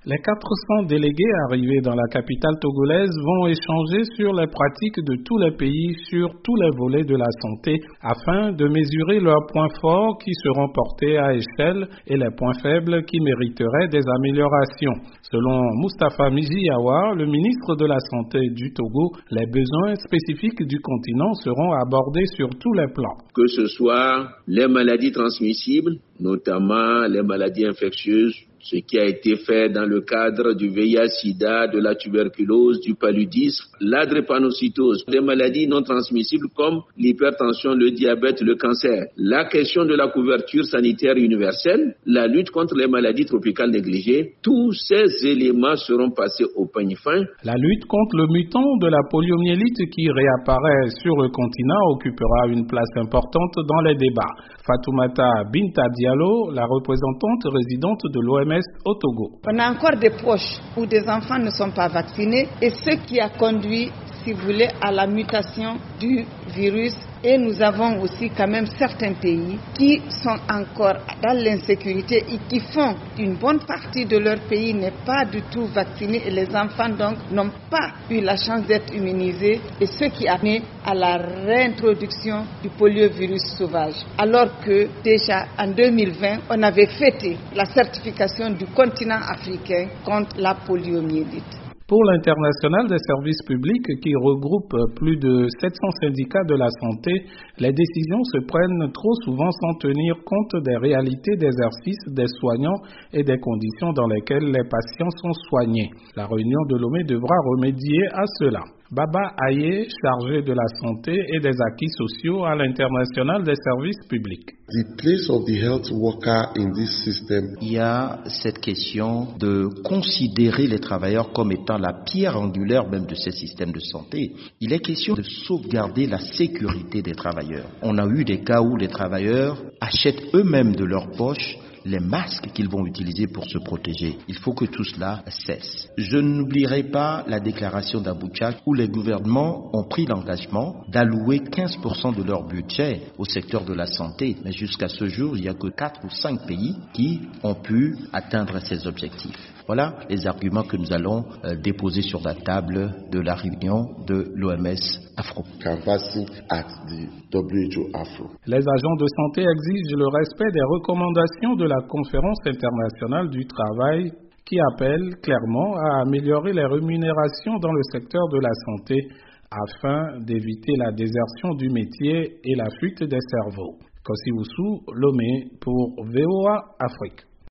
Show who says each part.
Speaker 1: Les 400 délégués arrivés dans la capitale togolaise vont échanger sur les pratiques de tous les pays sur tous les volets de la santé afin de mesurer leurs points forts qui seront portés à échelle et les points faibles qui mériteraient des améliorations. Selon Moustapha Mijiawa, le ministre de la Santé du Togo, les besoins spécifiques du continent seront abordés sur tous les plans.
Speaker 2: Que ce soit les maladies transmissibles, notamment les maladies infectieuses, ce qui a été fait dans le cadre du VIH-Sida, de la tuberculose, du paludisme, la drépanocytose, des maladies non transmissibles comme l'hypertension, le diabète, le cancer, la question de la couverture sanitaire universelle, la lutte contre les maladies tropicales négligées, tous ces éléments seront passés au peigne fin.
Speaker 1: La lutte contre le mutant de la poliomyélite qui réapparaît sur le continent occupera une place importante dans les débats. Fatoumata Binta Diallo, la représentante résidente de l'OMS au Togo.
Speaker 3: On a encore des proches où des enfants ne sont pas vaccinés et ce qui a conduit, si vous voulez, à la mutation du virus. Et nous avons aussi quand même certains pays qui sont encore dans l'insécurité et qui font une bonne partie de leur pays n'est pas du tout vacciné et les enfants donc n'ont pas eu la chance d'être immunisés et ce qui a amené à la réintroduction du poliovirus sauvage. Alors que déjà en 2020, on avait fêté la certification du continent africain contre la poliomyélite.
Speaker 1: Pour l'International des services publics qui regroupe plus de 700 syndicats de la santé, les décisions se prennent trop souvent sans tenir compte des réalités d'exercice des soignants et des conditions dans lesquelles les patients sont soignés. La réunion de Lomé devra remédier à cela. Baba Aye, chargé de la santé et des acquis sociaux à l'International des services publics.
Speaker 4: Il y a cette question de considérer les travailleurs comme étant la pierre angulaire même de ces systèmes de santé. Il est question de sauvegarder la sécurité des travailleurs. On a eu des cas où les travailleurs achètent eux-mêmes de leur poche les masques qu'ils vont utiliser pour se protéger. Il faut que tout cela cesse. Je n'oublierai pas la déclaration d'Abuja où les gouvernements ont pris l'engagement d'allouer 15% de leur budget au secteur de la santé. Mais jusqu'à ce jour, il n'y a que 4 ou 5 pays qui ont pu atteindre ces objectifs. Voilà les arguments que nous allons déposer sur la table de la réunion de l'OMS Afro.
Speaker 1: Les agents de santé exigent le respect des recommandations de la Conférence internationale du travail qui appelle clairement à améliorer les rémunérations dans le secteur de la santé afin d'éviter la désertion du métier et la fuite des cerveaux. Kossi Oussou, Lomé pour VOA Afrique.